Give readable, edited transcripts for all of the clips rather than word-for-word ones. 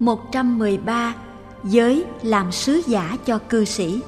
113. Giới làm sứ giả cho cư sĩ.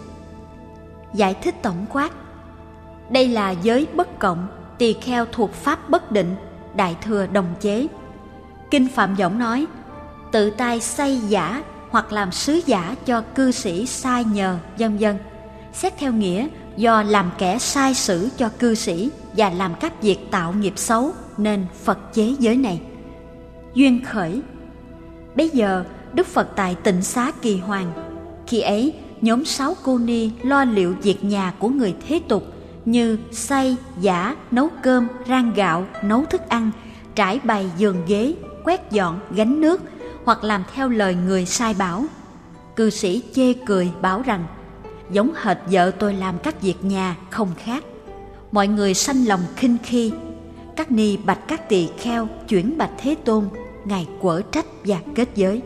Giải thích tổng quát. Đây là giới bất cộng, tỳ kheo thuộc pháp bất định, đại thừa đồng chế. Kinh Phạm Võng nói, tự tay xây giả hoặc làm sứ giả cho cư sĩ sai nhờ, vân vân. Xét theo nghĩa, do làm kẻ sai sử cho cư sĩ và làm các việc tạo nghiệp xấu nên Phật chế giới này. Duyên khởi. Bấy giờ Đức Phật tại Tịnh Xá Kỳ Hoàng. Khi ấy, nhóm 6 cô ni lo liệu việc nhà của người thế tục như xay, giã, nấu cơm, rang gạo, nấu thức ăn, trải bày giường ghế, quét dọn, gánh nước, hoặc làm theo lời người sai bảo. Cư sĩ chê cười bảo rằng, giống hệt vợ tôi làm các việc nhà không khác. Mọi người sanh lòng khinh khi. Các ni bạch các tỳ kheo chuyển bạch Thế Tôn, ngài quở trách và kết giới.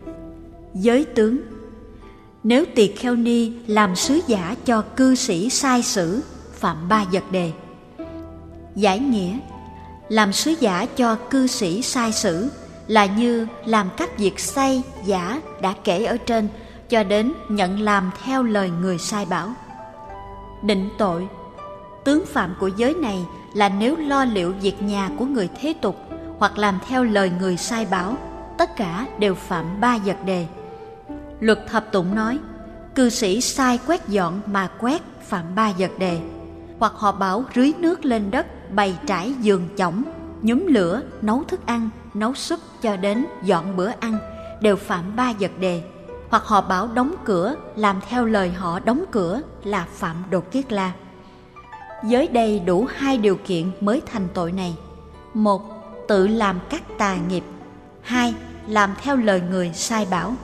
Giới tướng. Nếu tỳ kheo ni làm sứ giả cho cư sĩ sai sử, phạm 3 vật đề. Giải nghĩa. Làm sứ giả cho cư sĩ sai sử là như làm các việc xay, giả đã kể ở trên, cho đến nhận làm theo lời người sai bảo. Định tội. Tướng phạm của giới này là nếu lo liệu việc nhà của người thế tục hoặc làm theo lời người sai bảo, tất cả đều phạm 3 vật đề. Luật Thập Tụng nói, cư sĩ sai quét dọn mà quét phạm 3 vật đề, hoặc họ bảo rưới nước lên đất, bày trải giường chõng, nhúm lửa, nấu thức ăn, nấu súp cho đến dọn bữa ăn, đều phạm 3 vật đề, hoặc họ bảo đóng cửa, làm theo lời họ đóng cửa là phạm Đột Kiết La. Giới đây đủ 2 điều kiện mới thành tội này. 1. Tự làm các tà nghiệp. 2. Làm theo lời người sai bảo.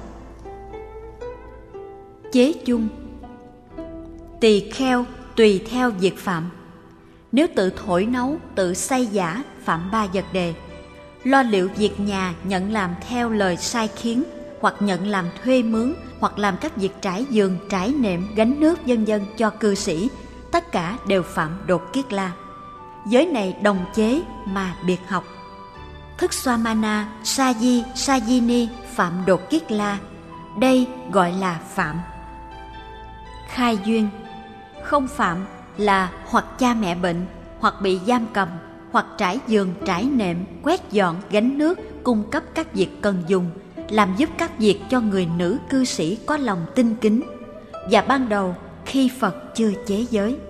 Chế chung. Tỳ kheo tùy theo việc phạm. Nếu tự thổi nấu, tự xay giã, phạm 3 vật đề. Lo liệu việc nhà, nhận làm theo lời sai khiến, hoặc nhận làm thuê mướn, hoặc làm các việc trải giường, trải nệm, gánh nước vân vân cho cư sĩ, tất cả đều phạm Đột Kiết La. Giới này đồng chế mà biệt học. Thức Swamana, Sa-di, Sa-di-ni phạm Đột Kiết La. Đây gọi là phạm. Khai duyên. Không phạm là hoặc cha mẹ bệnh, hoặc bị giam cầm, hoặc trải giường, trải nệm, quét dọn, gánh nước, cung cấp các việc cần dùng, làm giúp các việc cho người nữ cư sĩ có lòng tinh kính. Và ban đầu khi Phật chưa chế giới.